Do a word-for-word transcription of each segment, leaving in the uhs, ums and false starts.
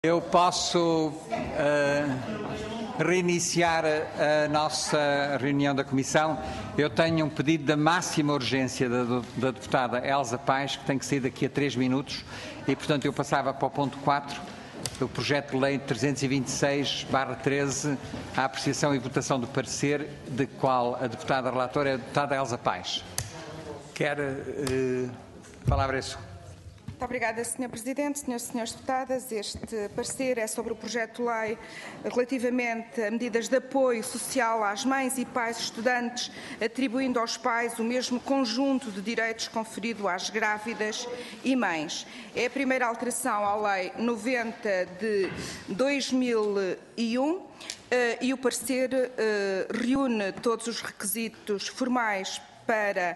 Eu posso uh, reiniciar a nossa reunião da Comissão. Eu tenho um pedido da máxima urgência da, da deputada Elsa Paes, que tem que sair daqui a três minutos, e, portanto, eu passava para o ponto quatro, do projeto de lei trezentos e vinte e seis barra treze, a apreciação e votação do parecer, de qual a deputada relatora é a deputada Elsa Paes. Quer uh, a palavra é sua. Muito obrigada, senhor Presidente, senhoras e senhores deputadas. Este parecer é sobre o projeto de lei relativamente a medidas de apoio social às mães e pais estudantes, atribuindo aos pais o mesmo conjunto de direitos conferido às grávidas e mães. É a primeira alteração à Lei noventa de dois mil e um uh, e o parecer uh, reúne todos os requisitos formais para...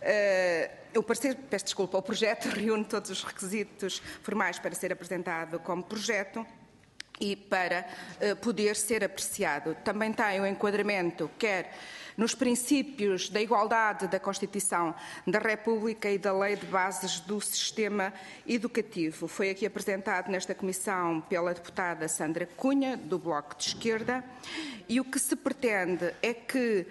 Uh, O parecer, peço desculpa, o projeto reúne todos os requisitos formais para ser apresentado como projeto e para uh, poder ser apreciado. Também tem o enquadramento, quer nos princípios da igualdade da Constituição da República e da Lei de Bases do Sistema Educativo. Foi aqui apresentado nesta comissão pela deputada Sandra Cunha, do Bloco de Esquerda, e o que se pretende é que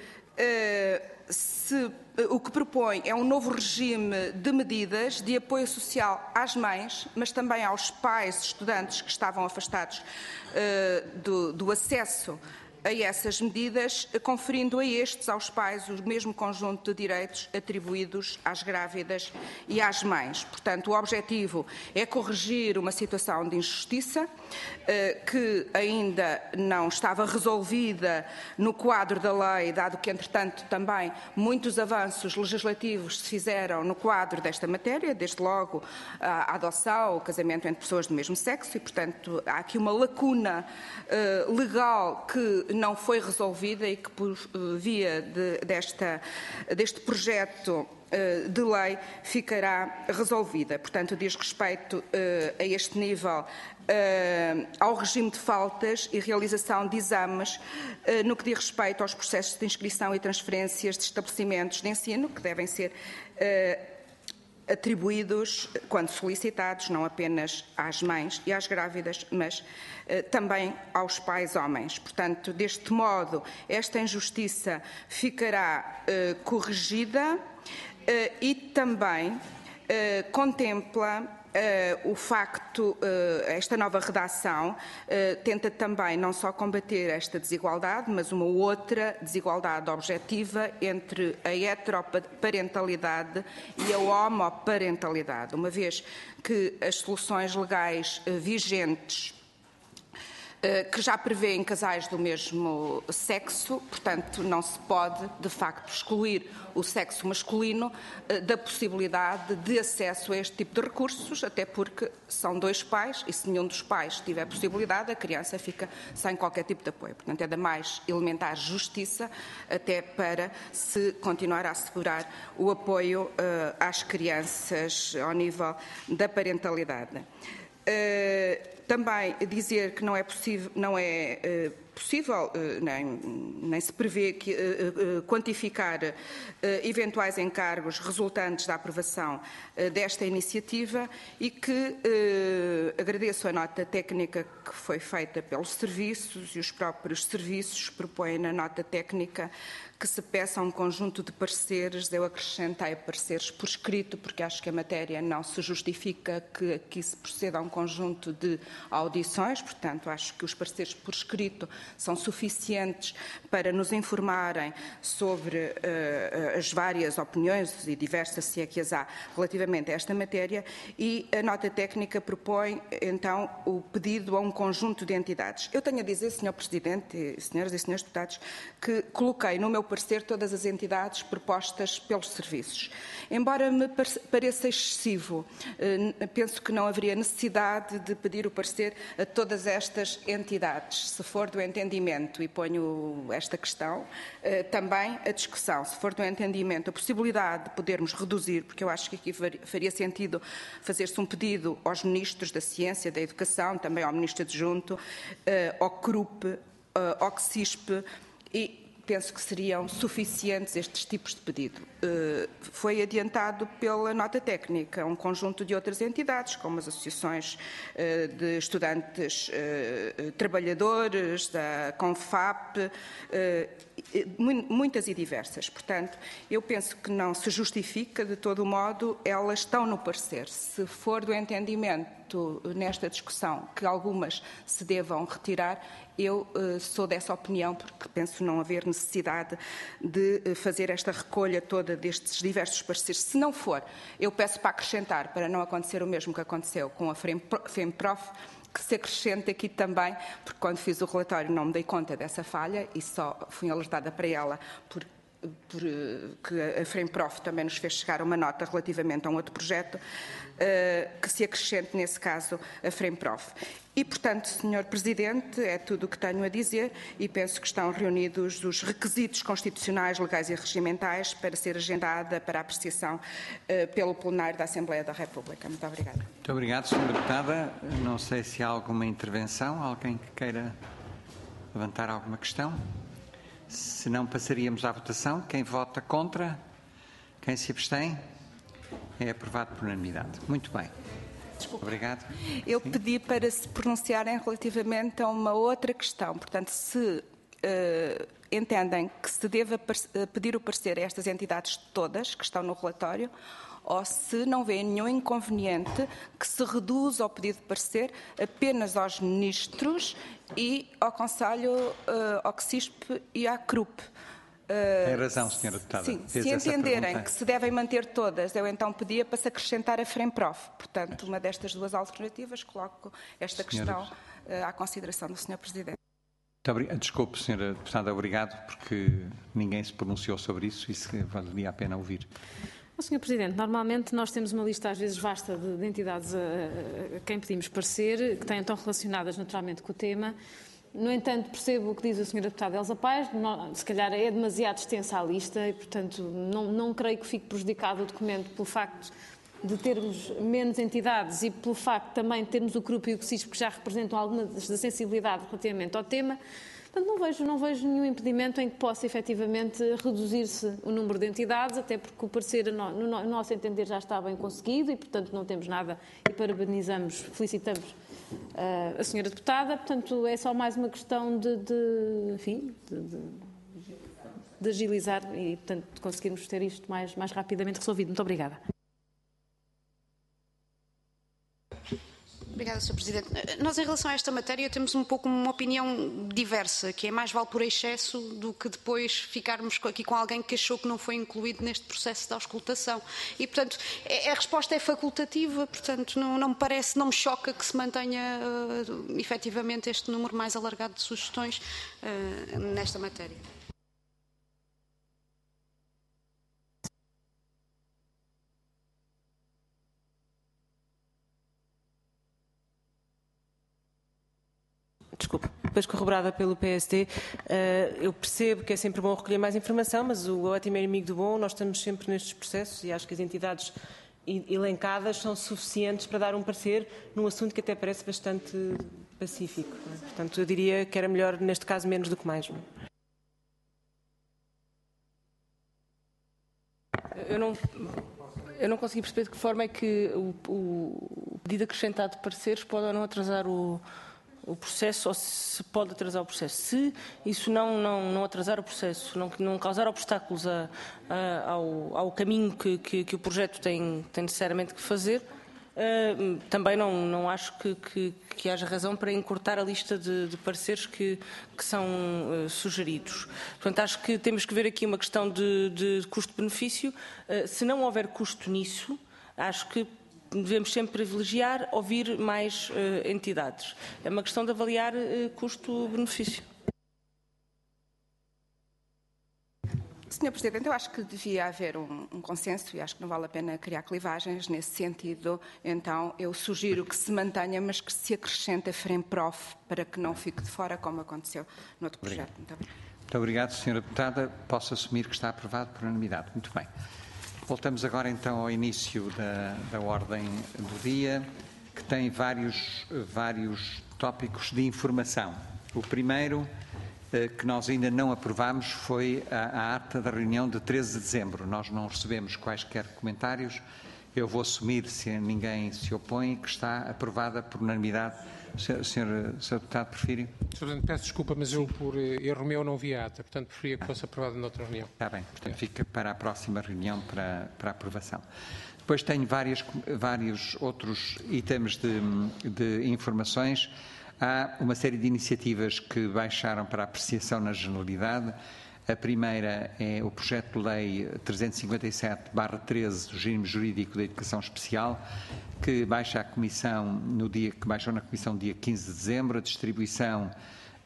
uh, Se, o que propõe é um novo regime de medidas de apoio social às mães, mas também aos pais estudantes que estavam afastados uh, do, do acesso a essas medidas, conferindo a estes, aos pais, o mesmo conjunto de direitos atribuídos às grávidas e às mães. Portanto, o objetivo é corrigir uma situação de injustiça que ainda não estava resolvida no quadro da lei, dado que, entretanto, também muitos avanços legislativos se fizeram no quadro desta matéria, desde logo a adoção, o casamento entre pessoas do mesmo sexo, e, portanto, há aqui uma lacuna legal que não foi resolvida e que, por via de, desta, deste projeto de lei, ficará resolvida. Portanto, diz respeito a este nível ao regime de faltas e realização de exames no que diz respeito aos processos de inscrição e transferências de estabelecimentos de ensino, que devem ser atribuídos, quando solicitados, não apenas às mães e às grávidas, mas eh, também aos pais homens. Portanto, deste modo, esta injustiça ficará eh, corrigida eh, e também eh, contempla Uh, o facto, uh, esta nova redação uh, tenta também não só combater esta desigualdade, mas uma outra desigualdade objetiva entre a heteroparentalidade e a homoparentalidade, uma vez que as soluções legais uh, vigentes que já prevêem casais do mesmo sexo, portanto, não se pode, de facto, excluir o sexo masculino da possibilidade de acesso a este tipo de recursos, até porque são dois pais e, se nenhum dos pais tiver possibilidade, a criança fica sem qualquer tipo de apoio. Portanto, é da mais elementar justiça até para se continuar a assegurar o apoio uh, às crianças ao nível da parentalidade. Uh, Também dizer que não é possível, não é uh, possível uh, nem, nem se prevê que, uh, uh, quantificar uh, eventuais encargos resultantes da aprovação uh, desta iniciativa e que uh, agradeço a nota técnica que foi feita pelos serviços, e os próprios serviços propõem na nota técnica que se peça um conjunto de pareceres. Eu acrescentei pareceres por escrito, porque acho que a matéria não se justifica que aqui se proceda a um conjunto de audições, portanto, acho que os pareceres por escrito são suficientes para nos informarem sobre uh, as várias opiniões, e diversas, se é que as há, relativamente a esta matéria, e a nota técnica propõe, então, o pedido a um conjunto de entidades. Eu tenho a dizer, senhor Presidente, senhoras e senhores deputados, que coloquei no meu parecer todas as entidades propostas pelos serviços. Embora me pareça excessivo, uh, penso que não haveria necessidade de pedir o parecer a todas estas entidades, se for do entendimento, e ponho esta questão eh, também a discussão, se for do entendimento, a possibilidade de podermos reduzir, porque eu acho que aqui faria sentido fazer-se um pedido aos ministros da Ciência, da Educação, também ao Ministro Adjunto, eh, ao C R U P, eh, ao C S I S P, e penso que seriam suficientes estes tipos de pedido. Uh, foi adiantado pela nota técnica um conjunto de outras entidades, como as associações uh, de estudantes uh, trabalhadores, da CONFAP, uh, muitas e diversas. Portanto, eu penso que não se justifica de todo o modo, elas estão no parecer. Se for do entendimento nesta discussão que algumas se devam retirar, eu uh, sou dessa opinião, porque penso não haver necessidade de uh, fazer esta recolha toda destes diversos pareceres. Se não for, eu peço para acrescentar, para não acontecer o mesmo que aconteceu com a FEMPROF, que se acrescente aqui também, porque quando fiz o relatório não me dei conta dessa falha e só fui alertada para ela por, por que a FEMPROF também nos fez chegar uma nota relativamente a um outro projeto, uh, que se acrescente nesse caso a FEMPROF. E, portanto, senhor Presidente, é tudo o que tenho a dizer e penso que estão reunidos os requisitos constitucionais, legais e regimentais para ser agendada para a apreciação uh, pelo plenário da Assembleia da República. Muito obrigada. Muito obrigado, senhora Deputada. Não sei se há alguma intervenção, alguém que queira levantar alguma questão. Se não, passaríamos à votação. Quem vota contra? Quem se abstém? É aprovado por unanimidade. Muito bem. Desculpa. Obrigado. Eu Sim. pedi para se pronunciarem relativamente a uma outra questão. Portanto, se uh, entendem que se deva pedir o parecer a estas entidades todas que estão no relatório, ou se não vêem nenhum inconveniente que se reduza o pedido de parecer apenas aos ministros e ao Conselho, uh, ao C I S P e à C R U P. Uh, Tem razão, senhora Deputada. Sim, Fez se essa entenderem pergunta. que se devem manter todas, eu então pedia para se acrescentar a FEMPROF. Portanto, uma destas duas alternativas, coloco esta Senhora... questão uh, à consideração do senhor Presidente. Desculpe, senhora Deputada, obrigado, porque ninguém se pronunciou sobre isso e se valeria a pena ouvir. senhor Presidente, normalmente nós temos uma lista às vezes vasta de, de entidades a, a quem pedimos parecer, que têm tão relacionadas naturalmente com o tema. No entanto, percebo o que diz a senhora Deputada Elsa Paes, se calhar é demasiado extensa a lista e, portanto, não, não creio que fique prejudicado o documento pelo facto de termos menos entidades e pelo facto também de termos o C R U P e o C I S P que já representam alguma da sensibilidade relativamente ao tema. Portanto, não vejo, não vejo nenhum impedimento em que possa efetivamente reduzir-se o número de entidades, até porque o parecer, no, no nosso entender, já está bem conseguido e, portanto, não temos nada e parabenizamos, felicitamos uh, a senhora Deputada. Portanto, é só mais uma questão de, de enfim, de, de, de agilizar e, portanto, de conseguirmos ter isto mais, mais rapidamente resolvido. Muito obrigada. Obrigada, senhor Presidente. Nós, em relação a esta matéria, temos um pouco uma opinião diversa, que é mais vale por excesso do que depois ficarmos aqui com alguém que achou que não foi incluído neste processo de auscultação. E, portanto, a resposta é facultativa, portanto, não, não me parece, não me choca que se mantenha uh, efetivamente este número mais alargado de sugestões uh, nesta matéria. Desculpe, depois corroborada pelo P S D, eu percebo que é sempre bom recolher mais informação, mas o ótimo é inimigo do bom, nós estamos sempre nestes processos e acho que as entidades elencadas são suficientes para dar um parecer num assunto que até parece bastante pacífico. Portanto, eu diria que era melhor, neste caso, menos do que mais. Eu não, eu não consegui perceber de que forma é que o, o pedido acrescentado de pareceres pode ou não atrasar o... o processo, ou se pode atrasar o processo. Se isso não, não, não atrasar o processo, não, não causar obstáculos a, a, ao, ao caminho que, que, que o projeto tem, tem necessariamente que fazer, uh, também não, não acho que, que, que haja razão para encurtar a lista de, de pareceres que, que são uh, sugeridos. Portanto, acho que temos que ver aqui uma questão de, de custo-benefício. Uh, se não houver custo nisso, acho que devemos sempre privilegiar ouvir mais uh, entidades. É uma questão de avaliar uh, custo-benefício. senhor Presidente, eu acho que devia haver um, um consenso e acho que não vale a pena criar clivagens nesse sentido. Então, eu sugiro que se mantenha, mas que se acrescente a FEMPROF para que não fique de fora, como aconteceu no outro projeto. Obrigado. Muito obrigado. Muito obrigado, senhora Deputada. Posso assumir que está aprovado por unanimidade. Muito bem. Voltamos agora então ao início da, da ordem do dia, que tem vários, vários tópicos de informação. O primeiro que nós ainda não aprovámos foi a, a ata da reunião de treze de dezembro. Nós não recebemos quaisquer comentários. Eu vou assumir, se ninguém se opõe, que está aprovada por unanimidade. Senhor, senhor, senhor Deputado, Porfírio? senhor Presidente, peço desculpa, mas eu, por erro meu, não vi a ata. Portanto, preferia que fosse aprovada noutra reunião. Está bem. Portanto, fica para a próxima reunião para, para aprovação. Depois tenho várias, vários outros itens de, de informações. Há uma série de iniciativas que baixaram para apreciação na Generalidade. A primeira é o projeto de lei trezentos e cinquenta e sete barra treze do regime jurídico da educação especial, que baixa a comissão no dia que baixou na comissão dia quinze de dezembro. A distribuição uh,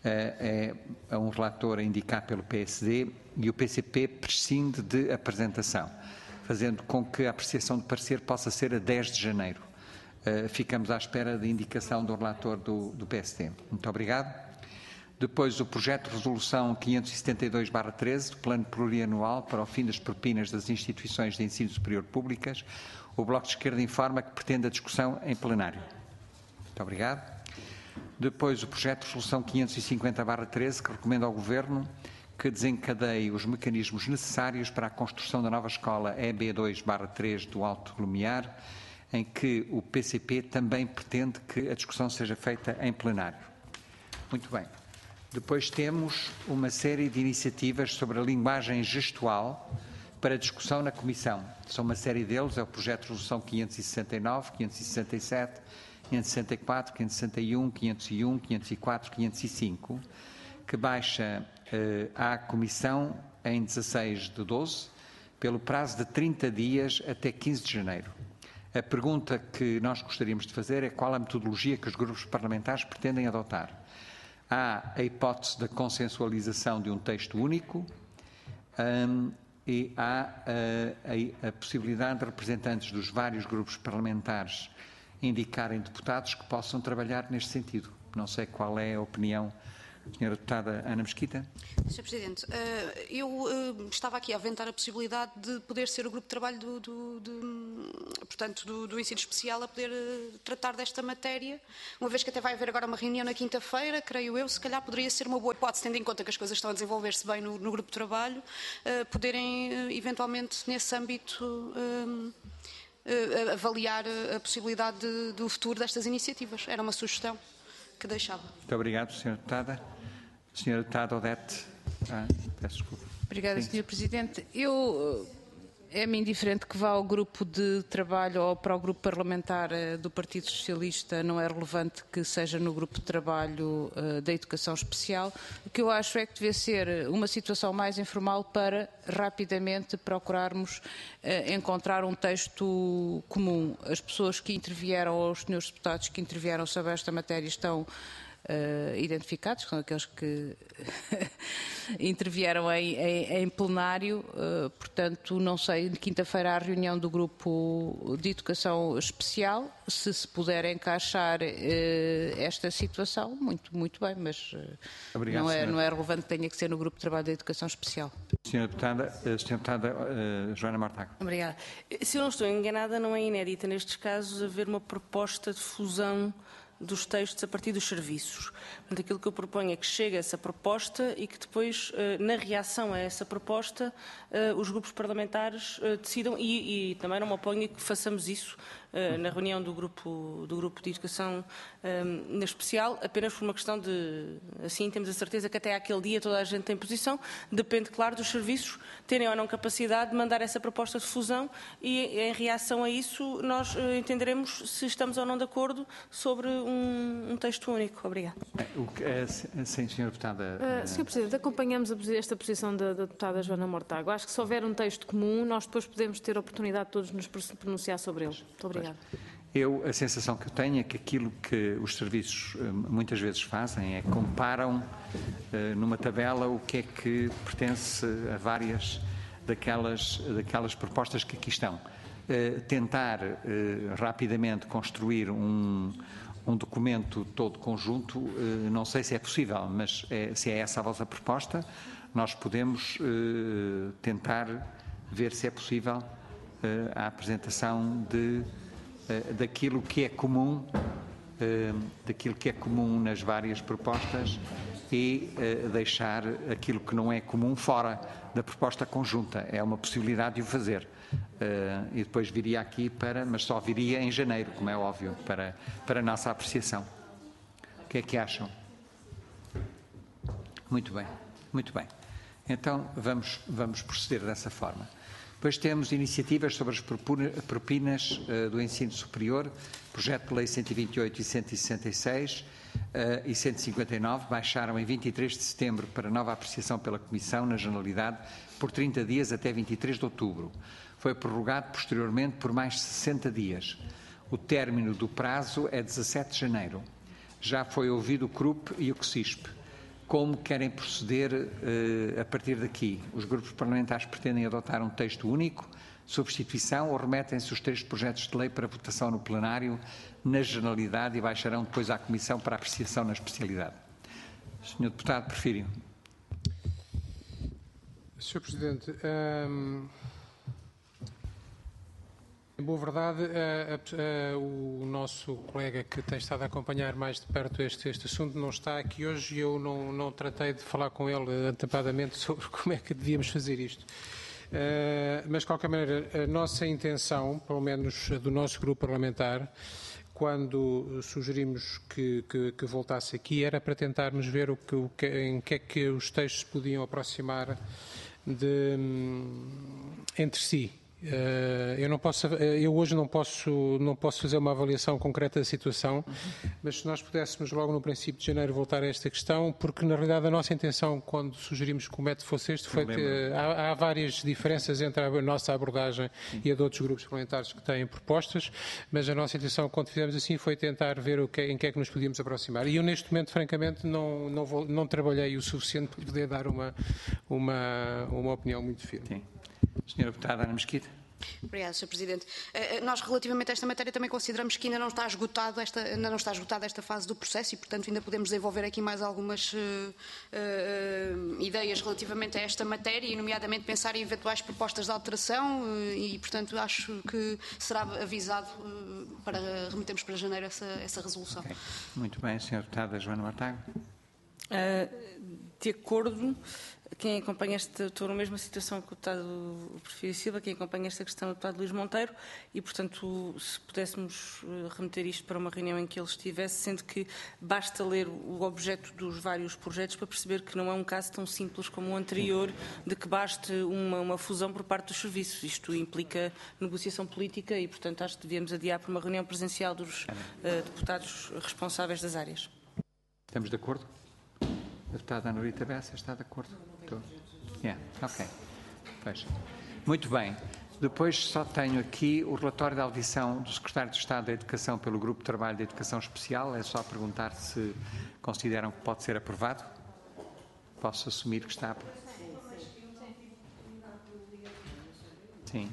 é a um relator a indicar pelo P S D e o P C P prescinde de apresentação, fazendo com que a apreciação de parecer possa ser a dez de janeiro. Uh, ficamos à espera da indicação do relator do, do P S D. Muito obrigado. Depois, o projeto de resolução quinhentos e setenta e dois barra treze, do Plano Plurianual para o fim das propinas das instituições de ensino superior públicas. O Bloco de Esquerda informa que pretende a discussão em plenário. Muito obrigado. Depois, o projeto de resolução quinhentos e cinquenta barra treze, que recomenda ao Governo que desencadeie os mecanismos necessários para a construção da nova escola E B dois barra três do Alto Lumiar, em que o P C P também pretende que a discussão seja feita em plenário. Muito bem. Depois temos uma série de iniciativas sobre a linguagem gestual para discussão na Comissão. São uma série deles, é o projeto de resolução quinhentos e sessenta e nove, quinhentos e sessenta e sete, quinhentos e sessenta e quatro, quinhentos e sessenta e um, quinhentos e um, quinhentos e quatro, quinhentos e cinco, que baixa eh, à Comissão em dezasseis de doze, pelo prazo de trinta dias até quinze de janeiro. A pergunta que nós gostaríamos de fazer é qual a metodologia que os grupos parlamentares pretendem adotar. Há a hipótese da consensualização de um texto único um, e há a, a, a possibilidade de representantes dos vários grupos parlamentares indicarem deputados que possam trabalhar neste sentido. Não sei qual é a opinião senhora Deputada Ana Mesquita. senhor Presidente, eu estava aqui a aventar a possibilidade de poder ser o grupo de trabalho do, do, do, portanto, do, do ensino especial a poder tratar desta matéria, uma vez que até vai haver agora uma reunião na quinta-feira, creio eu, se calhar poderia ser uma boa hipótese, tendo em conta que as coisas estão a desenvolver-se bem no, no grupo de trabalho, poderem eventualmente nesse âmbito avaliar a possibilidade de, do futuro destas iniciativas. Era uma sugestão que deixava. Muito obrigado, senhora Deputada. senhora Deputada Odete. Ah, peço desculpa. Obrigada, Sim. senhor Presidente. Eu, é-me indiferente que vá ao grupo de trabalho ou para o grupo parlamentar do Partido Socialista, não é relevante que seja no grupo de trabalho uh, da Educação Especial. O que eu acho é que deve ser uma situação mais informal para rapidamente procurarmos uh, encontrar um texto comum. As pessoas que intervieram, ou os senhores deputados que intervieram sobre esta matéria estão Uh, identificados, são aqueles que intervieram em, em, em plenário, uh, portanto, não sei, de quinta-feira há a reunião do grupo de Educação Especial, se se puder encaixar uh, esta situação, muito, muito bem, mas uh, Obrigado, não, é, senhora. não é relevante que tenha que ser no grupo de trabalho da Educação Especial. senhora Deputada, senhora Deputada uh, Joana Mortágua. Obrigada. Se eu não estou enganada, não é inédita nestes casos haver uma proposta de fusão dos textos a partir dos serviços. Portanto, aquilo que eu proponho é que chegue essa proposta e que depois, na reação a essa proposta, os grupos parlamentares decidam, e, e também não me oponho que façamos isso na reunião do grupo, do grupo de Educação na especial, apenas por uma questão de, assim temos a certeza que até àquele dia toda a gente tem posição, depende, claro, dos serviços terem ou não capacidade de mandar essa proposta de fusão e, em reação a isso, nós entenderemos se estamos ou não de acordo sobre um, um texto único. Obrigada. O que, é, sim, senhora Deputada. Uh, senhor Presidente, acompanhamos a, esta posição da, da deputada Joana Mortágua. Acho que se houver um texto comum, nós depois podemos ter a oportunidade de todos nos pronunciar sobre ele. Muito obrigada. Eu, a sensação que eu tenho é que aquilo que os serviços muitas vezes fazem é comparam uh, numa tabela o que é que pertence a várias daquelas, daquelas propostas que aqui estão. Uh, tentar uh, rapidamente construir um, um documento todo conjunto, uh, não sei se é possível, mas é, se é essa a vossa proposta, nós podemos uh, tentar ver se é possível uh, a apresentação de daquilo que é comum, daquilo que é comum nas várias propostas e uh, deixar aquilo que não é comum fora da proposta conjunta. É uma possibilidade de o fazer. Uh, e depois viria aqui para, mas só viria em janeiro, como é óbvio, para, para a nossa apreciação. O que é que acham? Muito bem, muito bem. Então vamos, vamos proceder dessa forma. Depois temos iniciativas sobre as propinas uh, do ensino superior, projeto de lei cento e vinte e oito e cento e sessenta e seis uh, e cento e cinquenta e nove, baixaram em vinte e três de setembro para nova apreciação pela Comissão, na Generalidade, por trinta dias até vinte e três de outubro. Foi prorrogado posteriormente por mais sessenta dias. O término do prazo é dezassete de janeiro. Já foi ouvido o C R U P e o C S I S P. Como querem proceder uh, a partir daqui? Os grupos parlamentares pretendem adotar um texto único, substituição, ou remetem-se os três projetos de lei para votação no plenário, na Generalidade, e baixarão depois à Comissão para apreciação na especialidade? senhor Deputado, prefere? senhor Presidente, hum, em boa verdade, a, a, a, o nosso colega que tem estado a acompanhar mais de perto este, este assunto não está aqui hoje e eu não, não tratei de falar com ele antecipadamente sobre como é que devíamos fazer isto. Uh, mas, de qualquer maneira, a nossa intenção, pelo menos do nosso grupo parlamentar, quando sugerimos que, que, que voltasse aqui, era para tentarmos ver o que, o que, em que é que os textos podiam aproximar de, entre si. Uh, eu, não posso, eu hoje não posso, não posso fazer uma avaliação concreta da situação, mas se nós pudéssemos logo no princípio de janeiro voltar a esta questão, porque na realidade a nossa intenção quando sugerimos que o método fosse este foi que uh, há, há várias diferenças entre a nossa abordagem e a de outros grupos parlamentares que têm propostas, mas a nossa intenção quando fizemos assim foi tentar ver o que, em que é que nos podíamos aproximar. E eu neste momento francamente não, não, vou, não trabalhei o suficiente para poder dar uma, uma, uma opinião muito firme. Sim. senhora Deputada Ana Mesquita. Obrigada, senhor Presidente. Nós, relativamente a esta matéria, também consideramos que ainda não está esgotado esta, ainda não está esgotada esta fase do processo e, portanto, ainda podemos desenvolver aqui mais algumas uh, uh, ideias relativamente a esta matéria e, nomeadamente, pensar em eventuais propostas de alteração uh, e, portanto, acho que será avisado uh, para remetermos para janeiro essa, essa resolução. Okay. Muito bem, senhora Deputada Joana Mortágua. Uh, de acordo, quem acompanha esta, estou na mesma situação que o deputado Porfírio Silva, quem acompanha esta questão é o deputado Luís Monteiro e, portanto, se pudéssemos remeter isto para uma reunião em que ele estivesse, sendo que basta ler o objeto dos vários projetos para perceber que não é um caso tão simples como o anterior, de que baste uma, uma fusão por parte dos serviços. Isto implica negociação política e, portanto, acho que devíamos adiar para uma reunião presencial dos uh, deputados responsáveis das áreas. Estamos de acordo? A deputada Ana Rita Bessa está de acordo? Estou. Yeah. Ok. Pois. Muito bem. Depois só tenho aqui o relatório da audição do Secretário de Estado da Educação pelo Grupo de Trabalho de Educação Especial. É só perguntar se consideram que pode ser aprovado. Posso assumir que está aprovado? Sim.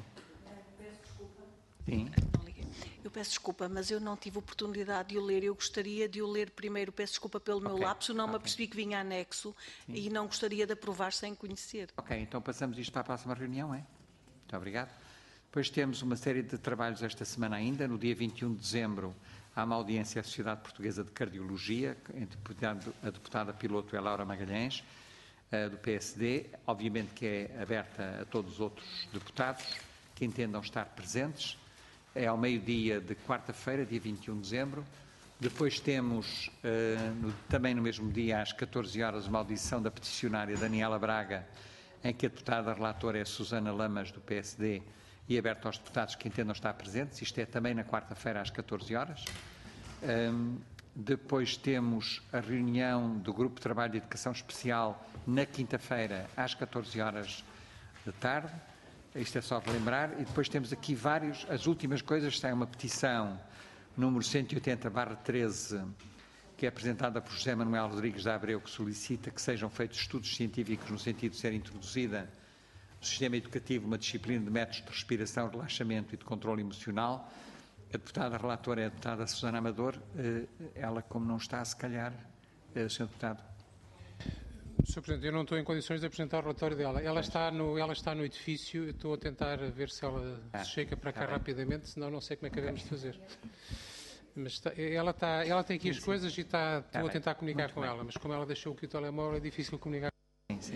Sim. Eu peço desculpa, mas eu não tive oportunidade de o ler. Eu gostaria de o ler primeiro. Peço desculpa pelo meu okay. lapso. Não okay. me apercebi que vinha anexo Sim. e não gostaria de aprovar sem conhecer. Ok, então passamos isto para a próxima reunião, é? Muito obrigado. Depois temos uma série de trabalhos esta semana ainda. No dia vinte e um de dezembro há uma audiência à Sociedade Portuguesa de Cardiologia, entre a deputada piloto é Laura Magalhães, do P S D. Obviamente que é aberta a todos os outros deputados que entendam estar presentes. É ao meio-dia de quarta-feira, dia vinte e um de dezembro. Depois temos, uh, no, também no mesmo dia, às catorze horas, uma audição da peticionária Daniela Braga, em que a deputada relatora é Susana Lamas, do P S D, e aberto aos deputados que entendam estar presentes. Isto é também na quarta-feira, às catorze horas. Um, depois temos a reunião do Grupo de Trabalho de Educação Especial na quinta-feira, às catorze horas da tarde. Isto é só relembrar. E depois temos aqui vários, as últimas coisas, tem uma petição número cento e oitenta barra treze, que é apresentada por José Manuel Rodrigues de Abreu, que solicita que sejam feitos estudos científicos no sentido de ser introduzida no sistema educativo uma disciplina de métodos de respiração, relaxamento e de controle emocional. A deputada relatora é a deputada Susana Amador. Ela, como não está, se calhar, senhor deputado. senhor Presidente, eu não estou em condições de apresentar o relatório dela. Ela está no, ela está no edifício, eu estou a tentar ver se ela ah, chega para cá bem. rapidamente, senão não sei como é que devemos de fazer. Mas está, ela, está, ela tem aqui as coisas e está, estou Tá a bem. tentar comunicar Muito com bem. ela, mas como ela deixou aqui o telemóvel é difícil comunicar. Sim, sim.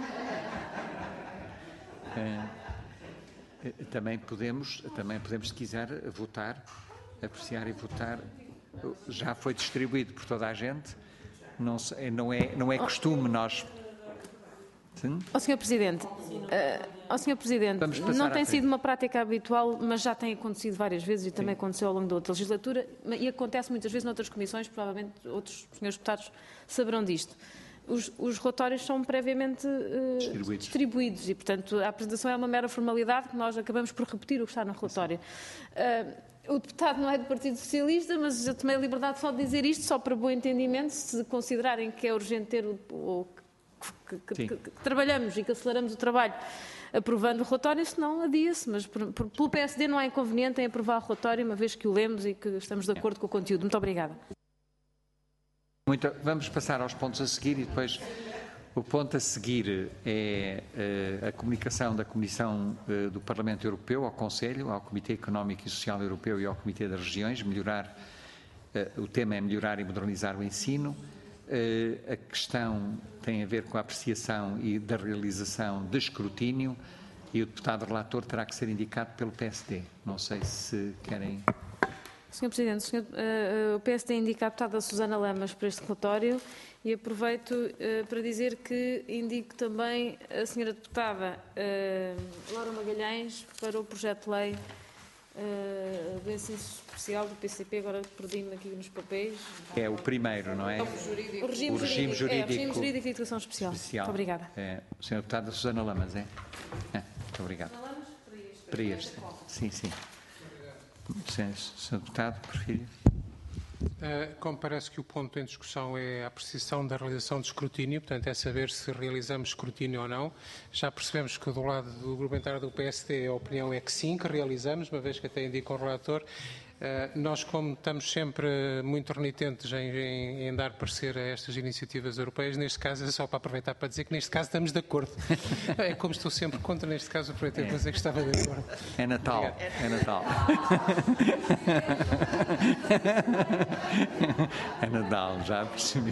Eh, eh, Também podemos, também podemos, se quiser, votar, apreciar e votar. Já foi distribuído por toda a gente. Não, se- não, é, não é costume nós. Sim? Ó senhor Presidente, eh, ó senhor Presidente, Vamos passar não à tem frente. sido uma prática habitual, mas já tem acontecido várias vezes e também aconteceu ao longo da outra legislatura e acontece muitas vezes noutras comissões, provavelmente outros senhores deputados saberão disto. Os, os relatórios são previamente eh, Distribuídos. distribuídos e, portanto, a apresentação é uma mera formalidade que nós acabamos por repetir o que está no relatório. Eh, o deputado não é do Partido Socialista, mas eu tomei a liberdade só de dizer isto, só para bom entendimento, se considerarem que é urgente ter o, o Que, que, Sim. que, que trabalhamos e que aceleramos o trabalho aprovando o relatório, senão adia-se. Mas por, por, pelo P S D não há inconveniente em aprovar o relatório, uma vez que o lemos e que estamos de acordo com o conteúdo. Muito obrigada. Muito, vamos passar aos pontos a seguir e depois o ponto a seguir é eh, a comunicação da Comissão eh, do Parlamento Europeu ao Conselho, ao Comitê Económico e Social Europeu e ao Comitê das Regiões. Melhorar, eh, o tema é melhorar e modernizar o ensino. Uh, a questão tem a ver com a apreciação e da realização de escrutínio e o deputado relator terá que ser indicado pelo P S D. Não sei se querem... senhor Presidente, o, senhor, uh, o P S D indica a deputada Susana Lamas para este relatório e aproveito uh, para dizer que indico também a senhora deputada uh, Laura Magalhães para o projeto de lei uh, do ensino especial do P C P, agora perdi-me aqui nos papéis. É o primeiro, não é? O regime, O regime jurídico, é, o jurídico regime jurídico de educação especial. Especial. Muito obrigada. É, o senhor deputado Susana Lamas, é? É, muito obrigado. Para este. Sim, sim. Senhor senhor deputado, prefiro. Uh, como parece que o ponto em discussão é a apreciação da realização de escrutínio, portanto é saber se realizamos escrutínio ou não. Já percebemos que do lado do grupo parlamentar do P S D a opinião é que sim, que realizamos, uma vez que até indica o relator. Uh, nós, como estamos sempre muito renitentes em, em, em dar parecer a estas iniciativas europeias, neste caso é só para aproveitar para dizer que neste caso estamos de acordo. É como estou sempre contra, neste caso aproveitei para dizer que estava de acordo. É Natal. Obrigado. É Natal. É Natal, já percebi.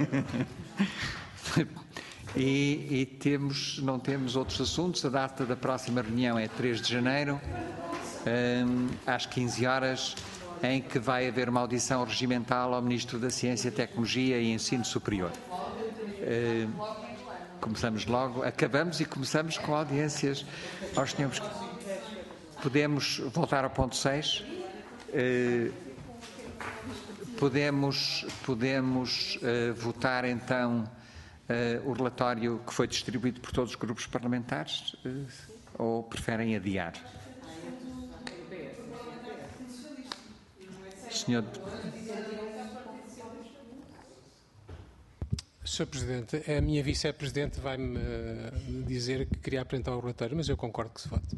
E, e temos, não temos outros assuntos. A data da próxima reunião é três de janeiro. Um, às quinze horas, em que vai haver uma audição regimental ao Ministro da Ciência, Tecnologia e Ensino Superior. Um, começamos logo, acabamos e começamos com audiências aos senhores. Podemos voltar ao ponto seis? Uh, podemos podemos uh, votar então uh, o relatório que foi distribuído por todos os grupos parlamentares uh, ou preferem adiar? Senhor... senhor Presidente, a minha Vice-Presidente vai-me uh, dizer que queria apresentar o relatório, mas eu concordo que se vote.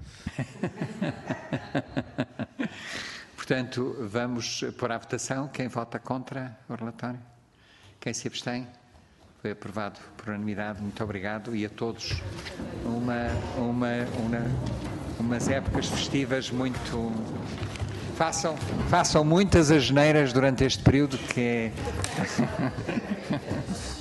Portanto, vamos pôr à votação. Quem vota contra o relatório? Quem se abstém? Foi aprovado por unanimidade. Muito obrigado e a todos uma, uma, uma, umas épocas festivas muito... Façam, façam muitas asneiras durante este período que é...